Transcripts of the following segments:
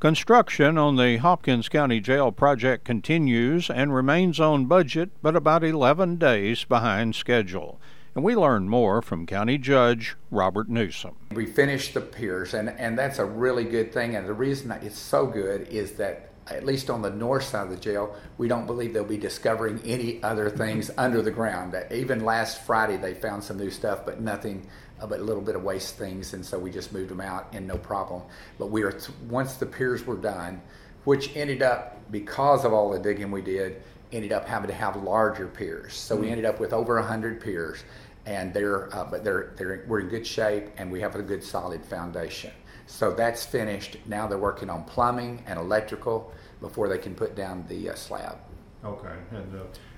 Construction on the Hopkins County Jail project continues and remains on budget, but about 11 days behind schedule. And we learned more from County Judge Robert Newsom. We finished the piers, and that's a really good thing. And the reason it's so good is that, at least on the north side of the jail, we don't believe they'll be discovering any other things under the ground. Even last Friday, they found some new stuff, but nothing but a little bit of waste things, and so we just moved them out and no problem. But once the piers were done, which ended up, because of all the digging we did, ended up having to have larger piers. So we ended up with over 100 piers, and we're in good shape, and we have a good solid foundation. So that's finished. Now they're working on plumbing and electrical before they can put down the slab. Okay, and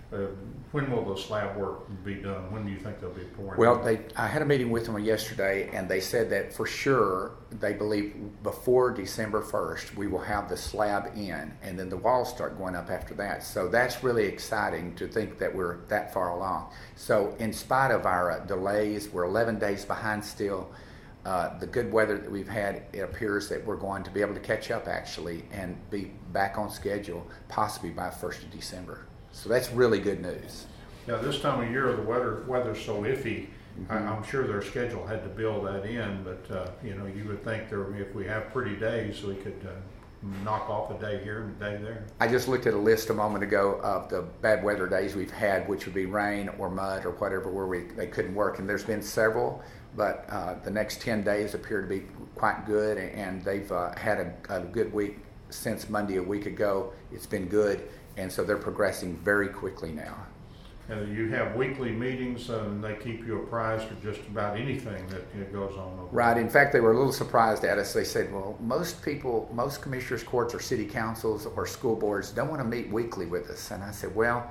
when will the slab work be done? When do you think they'll be pouring? Well, I had a meeting with them yesterday, and they said that for sure they believe before December 1st we will have the slab in, and then the walls start going up after that. So that's really exciting to think that we're that far along. So in spite of our delays, we're 11 days behind still. The good weather that we've had, it appears that we're going to be able to catch up actually and be back on schedule possibly by 1st of December. So that's really good news. Now, this time of year, the weather's so iffy. I'm sure their schedule had to build that in, but you would think if we have pretty days, we could knock off a day here and a day there. I just looked at a list a moment ago of the bad weather days we've had, which would be rain or mud or whatever, where they couldn't work, and there's been several. But the next 10 days appear to be quite good, and they've had a good week since Monday a week ago. It's been good, and so they're progressing very quickly now. And you have weekly meetings, and they keep you apprised of just about anything that goes on over Right. In fact, they were a little surprised at us. They said, well, most commissioners' courts or city councils or school boards don't want to meet weekly with us. And I said, well,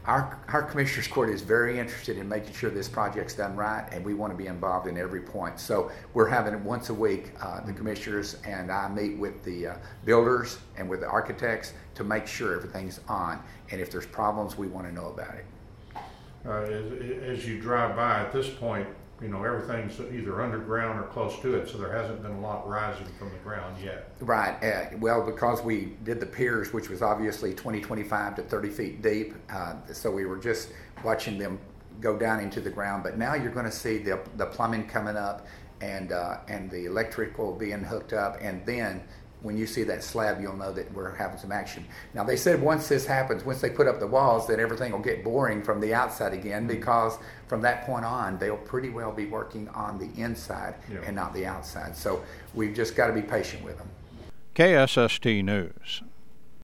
our commissioners' court is very interested in making sure this project's done right, and we want to be involved in every point. So we're having it once a week. The commissioners and I meet with the builders and with the architects to make sure everything's on. And if there's problems, we want to know about it. As you drive by at this point, everything's either underground or close to it, so there hasn't been a lot rising from the ground yet. Right. Well, because we did the piers, which was obviously 25 to 30 feet deep, so we were just watching them go down into the ground. But now you're going to see the plumbing coming up and the electrical being hooked up, and then when you see that slab, you'll know that we're having some action. Now, they said once this happens, once they put up the walls, that everything will get boring from the outside again, because from that point on, they'll pretty well be working on the inside and not the outside. So we've just got to be patient with them. KSST News.